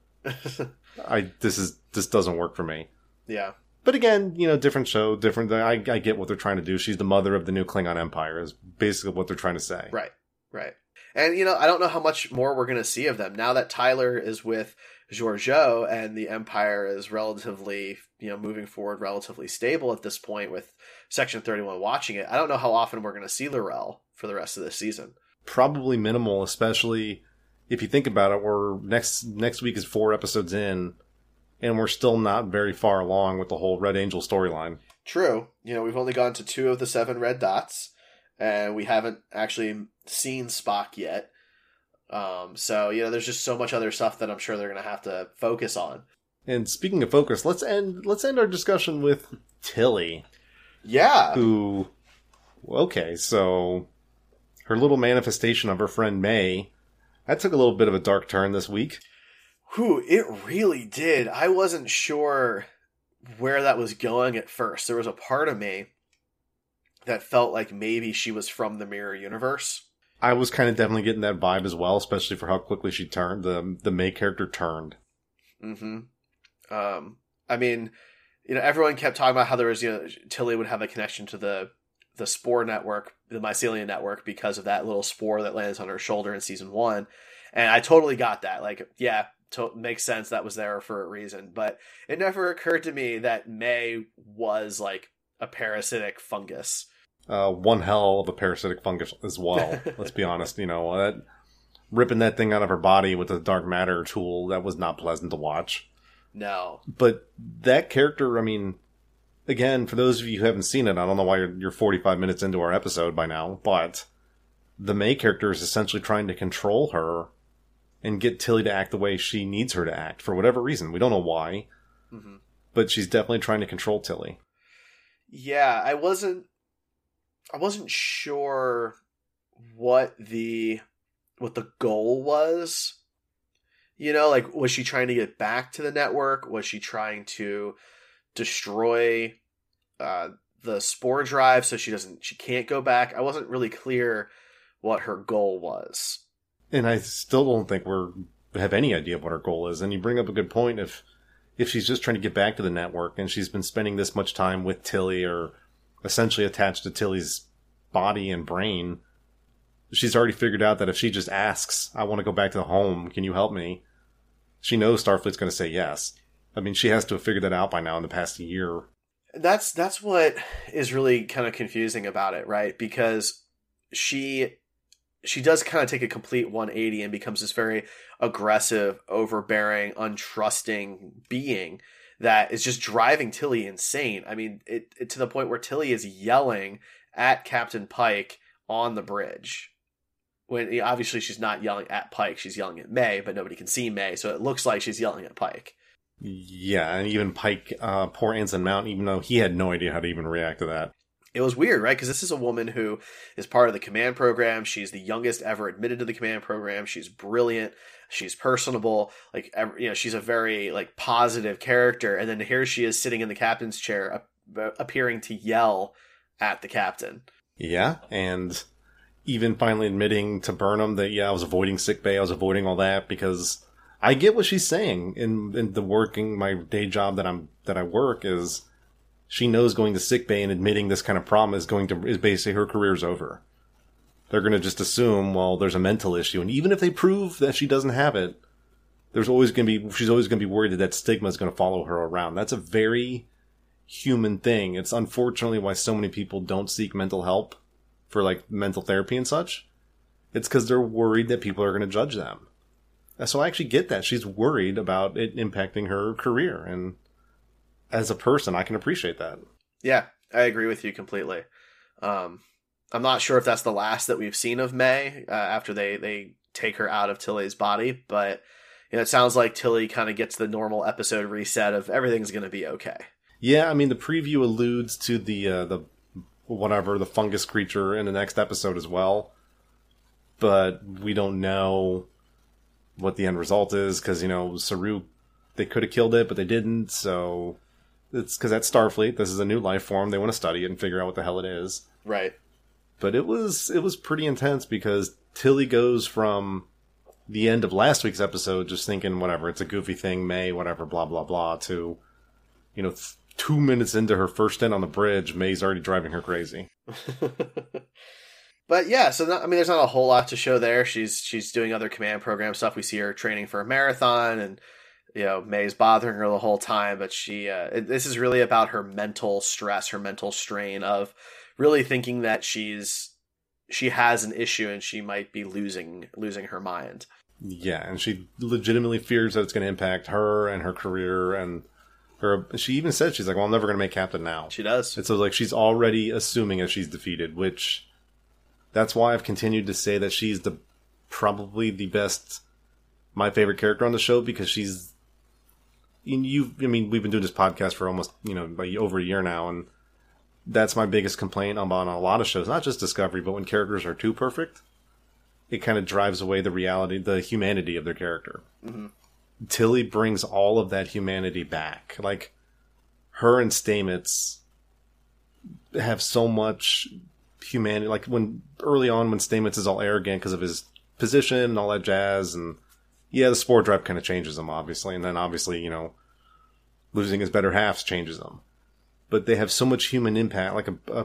This doesn't work for me. Yeah. But again, different show, different. I get what they're trying to do. She's the mother of the new Klingon Empire is basically what they're trying to say. Right. And, I don't know how much more we're going to see of them now that Tyler is with Georgiou and the Empire is relatively, moving forward, relatively stable at this point with Section 31 watching it. I don't know how often we're going to see L'Rell for the rest of this season. Probably minimal, especially if you think about it. We're next week is 4 episodes in, and we're still not very far along with the whole Red Angel storyline. True. We've only gone to 2 of the 7 red dots, and we haven't actually seen Spock yet. So, there's just so much other stuff that I'm sure they're going to have to focus on. And speaking of focus, let's end our discussion with Tilly. Yeah. So her little manifestation of her friend May, that took a little bit of a dark turn this week. It really did. I wasn't sure where that was going at first. There was a part of me that felt like maybe she was from the Mirror Universe. I was kind of definitely getting that vibe as well, especially for how quickly she turned. The May character turned. Mm-hmm. I mean, everyone kept talking about how there was, Tilly would have a connection to the Spore network, the Mycelium network, because of that little spore that lands on her shoulder in season 1. And I totally got that. Like, yeah, makes sense. That was there for a reason. But it never occurred to me that May was like a parasitic fungus. One hell of a parasitic fungus as well. Let's be honest. Ripping that thing out of her body with the dark matter tool, that was not pleasant to watch. No. But that character, I mean, again, for those of you who haven't seen it, I don't know why you're 45 minutes into our episode by now, but the May character is essentially trying to control her and get Tilly to act the way she needs her to act for whatever reason. We don't know why, but she's definitely trying to control Tilly. Yeah, I wasn't sure what the goal was. Was she trying to get back to the network? Was she trying to destroy the spore drive so she can't go back? I wasn't really clear what her goal was. And I still don't think we have any idea what her goal is. And you bring up a good point. If she's just trying to get back to the network and she's been spending this much time with Tilly or essentially attached to Tilly's body and brain, she's already figured out that if she just asks, I want to go back to the home, can you help me? She knows Starfleet's going to say yes. I mean, she has to have figured that out by now in the past year. That's what is really kind of confusing about it, right? Because she does kind of take a complete 180 and becomes this very aggressive, overbearing, untrusting being that is just driving Tilly insane. I mean, it to the point where Tilly is yelling at Captain Pike on the bridge. When obviously she's not yelling at Pike, she's yelling at May, but nobody can see May, so it looks like she's yelling at Pike. Yeah, and even Pike, poor Anson Mount, even though he had no idea how to even react to that. it was weird, right? Because this is a woman who is part of the command program. She's the youngest ever admitted to the command program. She's brilliant. She's personable. Like, you know, she's a very like positive character. And then here she is sitting in the captain's chair, appearing to yell at the captain. Yeah, and even finally admitting to Burnham that, yeah, I was avoiding sickbay. I was avoiding all that because I get what she's saying in the working, my day job that I work is, she knows going to sickbay and admitting this kind of problem is basically her career's over. They're going to just assume, well, there's a mental issue. And even if they prove that she doesn't have it, she's always going to be worried that stigma is going to follow her around. That's a very human thing. It's unfortunately why so many people don't seek mental help for like mental therapy and such. It's because they're worried that people are going to judge them. So I actually get that. She's worried about it impacting her career. And as a person, I can appreciate that. Yeah, I agree with you completely. I'm not sure if that's the last that we've seen of May after they take her out of Tilly's body, but you know, it sounds like Tilly kind of gets the normal episode reset of everything's going to be okay. Yeah, I mean, the preview alludes to the fungus creature in the next episode as well, but we don't know what the end result is because, you know, Saru, they could have killed it, but they didn't, so it's because that's Starfleet. This is a new life form. They want to study it and figure out what the hell it is. Right. But it was pretty intense because Tilly goes from the end of last week's episode just thinking, whatever, it's a goofy thing, May, whatever, blah, blah, blah, to, you know, 2 minutes into her first stint on the bridge, May's already driving her crazy. But yeah, so there's not a whole lot to show there. She's doing other command program stuff. We see her training for a marathon, and you know, May's bothering her the whole time. But this is really about her mental stress, her mental strain of really thinking that she has an issue and she might be losing her mind. Yeah, and she legitimately fears that it's going to impact her and her career and her. She even said, she's like, well, I'm never going to make captain now. She does. And so like she's already assuming that she's defeated, which that's why I've continued to say that she's probably the best, my favorite character on the show, because she's, we've been doing this podcast for almost, you know, over a year now, and that's my biggest complaint on a lot of shows, not just Discovery, but when characters are too perfect, it kind of drives away the reality, the humanity of their character. Mm-hmm. Tilly brings all of that humanity back. Like, her and Stamets have so much humanity. Like, early on when Stamets is all arrogant because of his position and all that jazz, and yeah, the spore drive kind of changes him, obviously, and then obviously, you know, losing his better halves changes him. But they have so much human impact,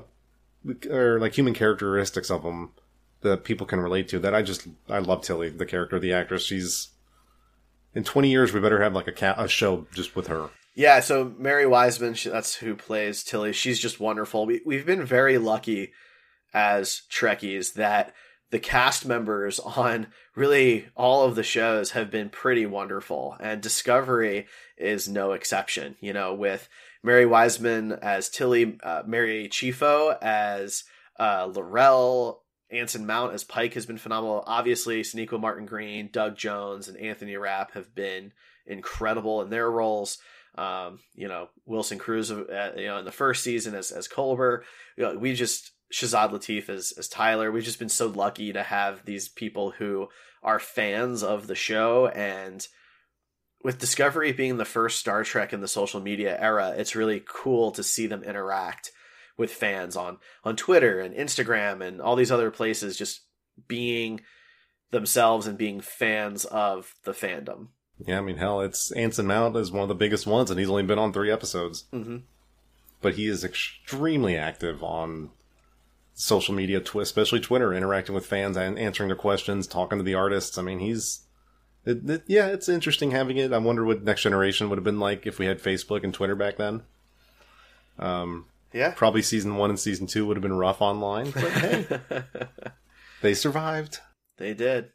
like human characteristics of them that people can relate to, that I love Tilly, the character, the actress. She's, in 20 years, we better have like a show just with her. Yeah, so Mary Wiseman, that's who plays Tilly. She's just wonderful. We've been very lucky as Trekkies that the cast members on really all of the shows have been pretty wonderful, and Discovery is no exception. You know, with Mary Wiseman as Tilly, Mary Chieffo as L'Rell, Anson Mount as Pike has been phenomenal. Obviously, Sonequa Martin Green, Doug Jones, and Anthony Rapp have been incredible in their roles. You know, Wilson Cruz, in the first season as Culber. You know, Shazad Latif as Tyler. We've just been so lucky to have these people who are fans of the show, and with Discovery being the first Star Trek in the social media era, it's really cool to see them interact with fans on Twitter and Instagram and all these other places, just being themselves and being fans of the fandom. Yeah, I mean, hell, it's Anson Mount is one of the biggest ones, and he's only been on 3 episodes. Mm-hmm. But he is extremely active on social media, especially Twitter, interacting with fans and answering their questions, talking to the artists. I mean, it's interesting having it. I wonder what Next Generation would have been like if we had Facebook and Twitter back then. Yeah. Probably season 1 and season 2 would have been rough online, but hey, they survived. They did.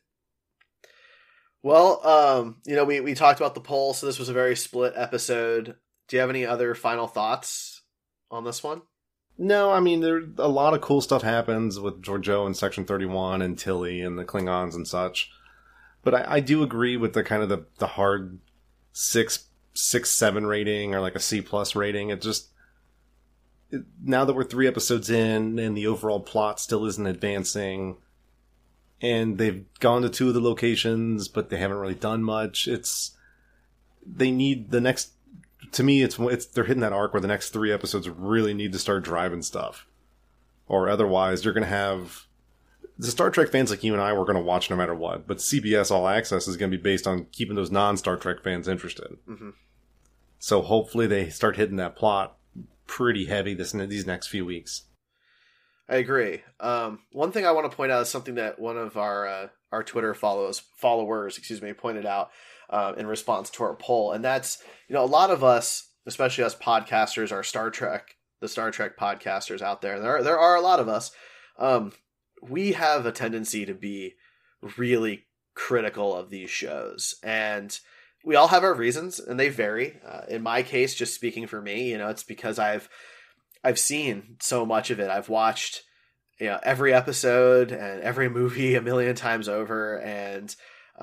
Well, we talked about the poll, so this was a very split episode. Do you have any other final thoughts on this one? No, I mean, there a lot of cool stuff happens with Georgiou and Section 31 and Tilly and the Klingons and such. But I do agree with the kind of the hard 6.7 rating or like a C+ rating. It just, now that we're 3 episodes in and the overall plot still isn't advancing, and they've gone to 2 of the locations, but they haven't really done much. They need the next, to me, it's they're hitting that arc where the next 3 episodes really need to start driving stuff. Or otherwise, you're going to have, the Star Trek fans like you and I were going to watch no matter what, but CBS All Access is going to be based on keeping those non-Star Trek fans interested. Mm-hmm. So hopefully they start hitting that plot pretty heavy these next few weeks. I agree. One thing I want to point out is something that one of our Twitter followers, pointed out in response to our poll, and that's, a lot of us, especially us podcasters, are the Star Trek podcasters out there. There are a lot of us. We have a tendency to be really critical of these shows, and we all have our reasons, and they vary. In my case, just speaking for me, it's because I've seen so much of it. I've watched, every episode and every movie a million times over, and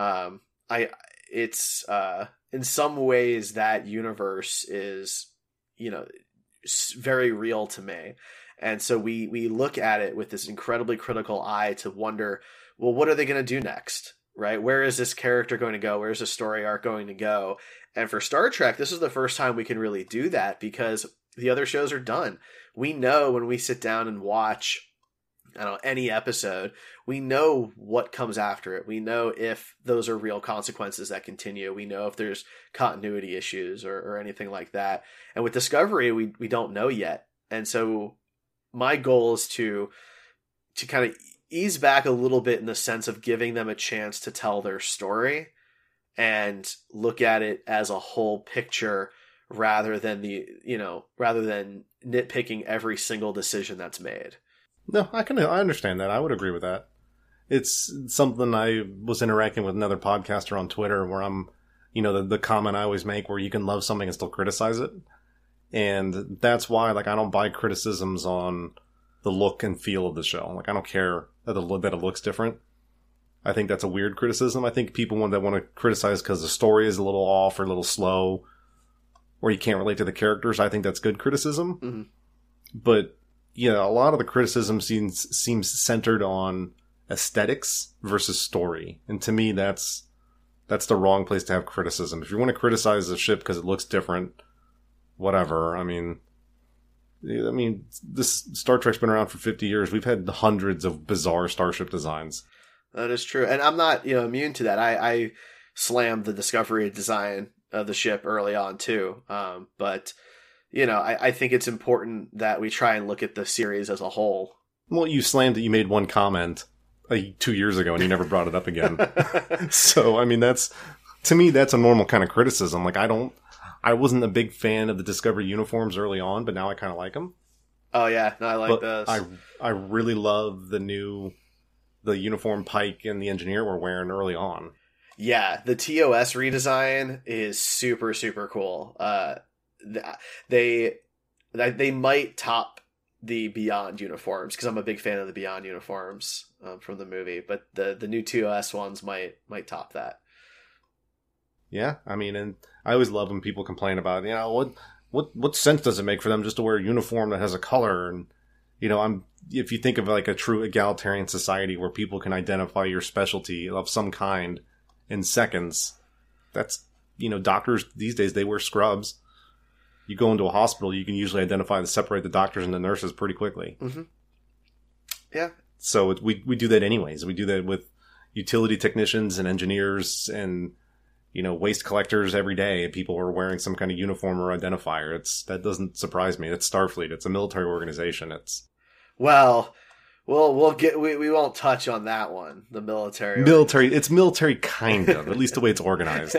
it's in some ways that universe is, very real to me. And so we look at it with this incredibly critical eye to wonder, well, what are they going to do next? Right? Where is this character going to go? Where's the story arc going to go? And for Star Trek, this is the first time we can really do that because the other shows are done. We know when we sit down and watch, any episode, we know what comes after it. We know if those are real consequences that continue. We know if there's continuity issues or anything like that. And with Discovery, we don't know yet. And so my goal is to kind of ease back a little bit in the sense of giving them a chance to tell their story and look at it as a whole picture rather than nitpicking every single decision that's made. No, I understand that. I would agree with that. It's something I was interacting with another podcaster on Twitter where I'm, the comment I always make where you can love something and still criticize it. And that's why, I don't buy criticisms on the look and feel of the show. I don't care that it looks different. I think that's a weird criticism. I think people that want to criticize because the story is a little off or a little slow or you can't relate to the characters, I think that's good criticism. Mm-hmm. But, a lot of the criticism seems centered on aesthetics versus story. And to me, that's the wrong place to have criticism. If you want to criticize the ship because it looks different, whatever. I mean, this Star Trek's been around for 50 years. We've had hundreds of bizarre starship designs. That is true. And I'm not, immune to that. I slammed the Discovery design of the ship early on too. But, I think it's important that we try and look at the series as a whole. Well, you slammed it. You made one comment 2 years ago and you never brought it up again. So, to me, that's a normal kind of criticism. I wasn't a big fan of the Discovery uniforms early on, but now I kind of like them. Oh yeah, no, I like those. I really love the uniform Pike and the engineer were wearing early on. Yeah, the TOS redesign is super, super cool. They might top the Beyond uniforms because I'm a big fan of the Beyond uniforms from the movie, but the new TOS ones might top that. Yeah, and I always love when people complain about, what sense does it make for them just to wear a uniform that has a color? And, if you think of a true egalitarian society where people can identify your specialty of some kind in seconds, that's, doctors these days, they wear scrubs. You go into a hospital, you can usually separate the doctors and the nurses pretty quickly. Mm-hmm. Yeah. So we do that anyways. We do that with utility technicians and engineers and, waste collectors every day. People are wearing some kind of uniform or identifier. That doesn't surprise me. It's Starfleet. It's a military organization. Well, we won't touch on that one. The military. It's military kind of, at least the way it's organized.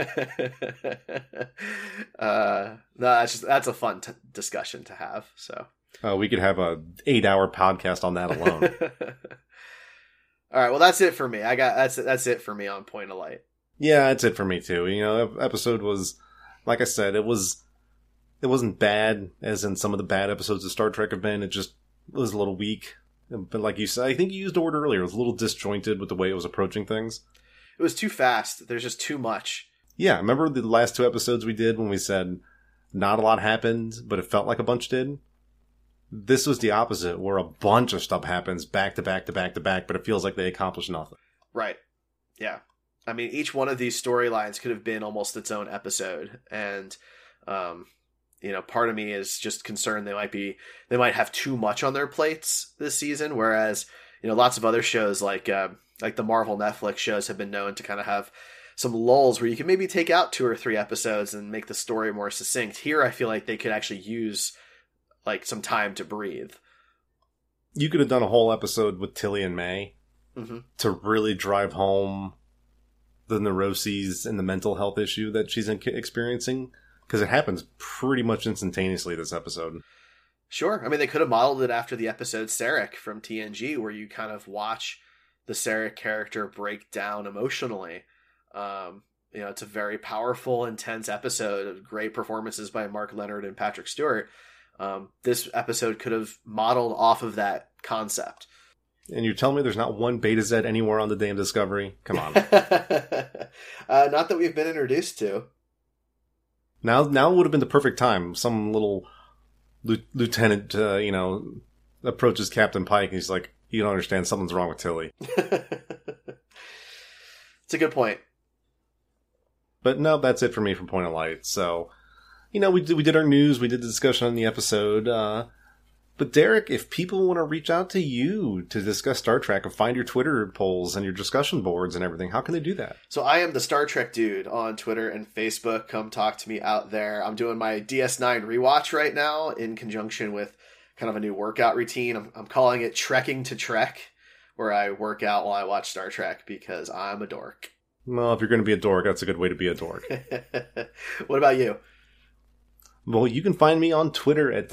No, that's a fun discussion to have. So we could have a 8-hour podcast on that alone. All right. Well, that's it for me. That's it for me on Point of Light. Yeah, that's it for me too. Episode was, like I said, it wasn't bad as in some of the bad episodes of Star Trek have been. It was a little weak. But like you said, I think you used the word earlier, it was a little disjointed with the way it was approaching things. It was too fast. There's just too much. Yeah, remember the last 2 episodes we did when we said not a lot happened, but it felt like a bunch did? This was the opposite, where a bunch of stuff happens back to back to back to back, but it feels like they accomplished nothing. Right. Yeah. I mean, each one of these storylines could have been almost its own episode. And, part of me is just concerned they might have too much on their plates this season. Whereas, lots of other shows like the Marvel Netflix shows have been known to kind of have some lulls where you can maybe take out 2 or 3 episodes and make the story more succinct. Here, I feel like they could actually use like some time to breathe. You could have done a whole episode with Tilly and May to really drive home the neuroses and the mental health issue that she's experiencing, because it happens pretty much instantaneously this episode. Sure. I mean, they could have modeled it after the episode Sarek from TNG, where you kind of watch the Sarek character break down emotionally. It's a very powerful, intense episode of great performances by Mark Leonard and Patrick Stewart. This episode could have modeled off of that concept. And you're telling me there's not one Beta Z anywhere on the damn Discovery? Come on. Not that we've been introduced to. Now would have been the perfect time. Some little lieutenant, approaches Captain Pike and he's like, you don't understand, something's wrong with Tilly. It's a good point. But no, that's it for me from Point of Light. So, we did our news, we did the discussion on the episode. But Derek, if people want to reach out to you to discuss Star Trek and find your Twitter polls and your discussion boards and everything, how can they do that? So I am the Star Trek dude on Twitter and Facebook. Come talk to me out there. I'm doing my DS9 rewatch right now in conjunction with kind of a new workout routine. I'm calling it Trekking to Trek, where I work out while I watch Star Trek because I'm a dork. Well, if you're going to be a dork, that's a good way to be a dork. What about you? Well, you can find me on Twitter at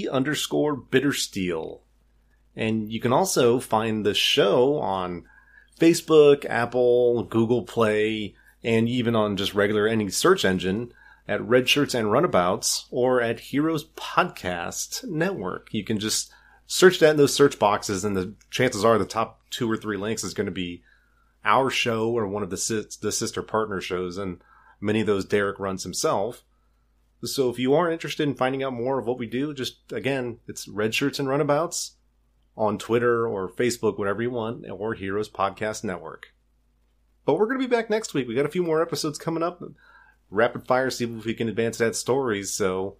_Bittersteel. And you can also find the show on Facebook, Apple, Google Play, and even on just regular any search engine at Red Shirts and Runabouts or at Heroes Podcast Network. You can just search that in those search boxes, and the chances are the top 2 or 3 links is going to be our show or one of the sister partner shows, and many of those Derek runs himself. So if you are interested in finding out more of what we do, just, again, it's Red Shirts and Runabouts on Twitter or Facebook, whatever you want, or Heroes Podcast Network. But we're going to be back next week. We got a few more episodes coming up. Rapid fire, see if we can advance that story. So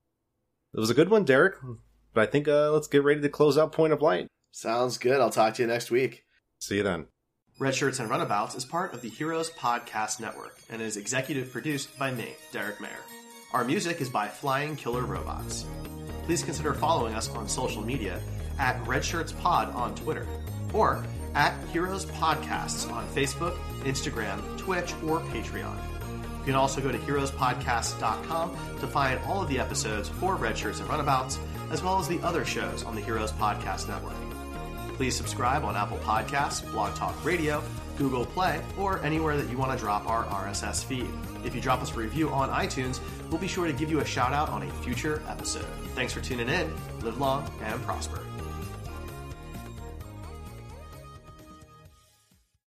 it was a good one, Derek. But I think let's get ready to close out Point of Light. Sounds good. I'll talk to you next week. See you then. Red Shirts and Runabouts is part of the Heroes Podcast Network and is executive produced by me, Derek Mayer. Our music is by Flying Killer Robots. Please consider following us on social media at RedShirtsPod on Twitter or at Heroes Podcasts on Facebook, Instagram, Twitch, or Patreon. You can also go to heroespodcast.com to find all of the episodes for Red Shirts and Runabouts, as well as the other shows on the Heroes Podcast Network. Please subscribe on Apple Podcasts, Blog Talk Radio, Google Play, or anywhere that you want to drop our RSS feed. If you drop us a review on iTunes, we'll be sure to give you a shout out on a future episode. Thanks for tuning in. Live long and prosper.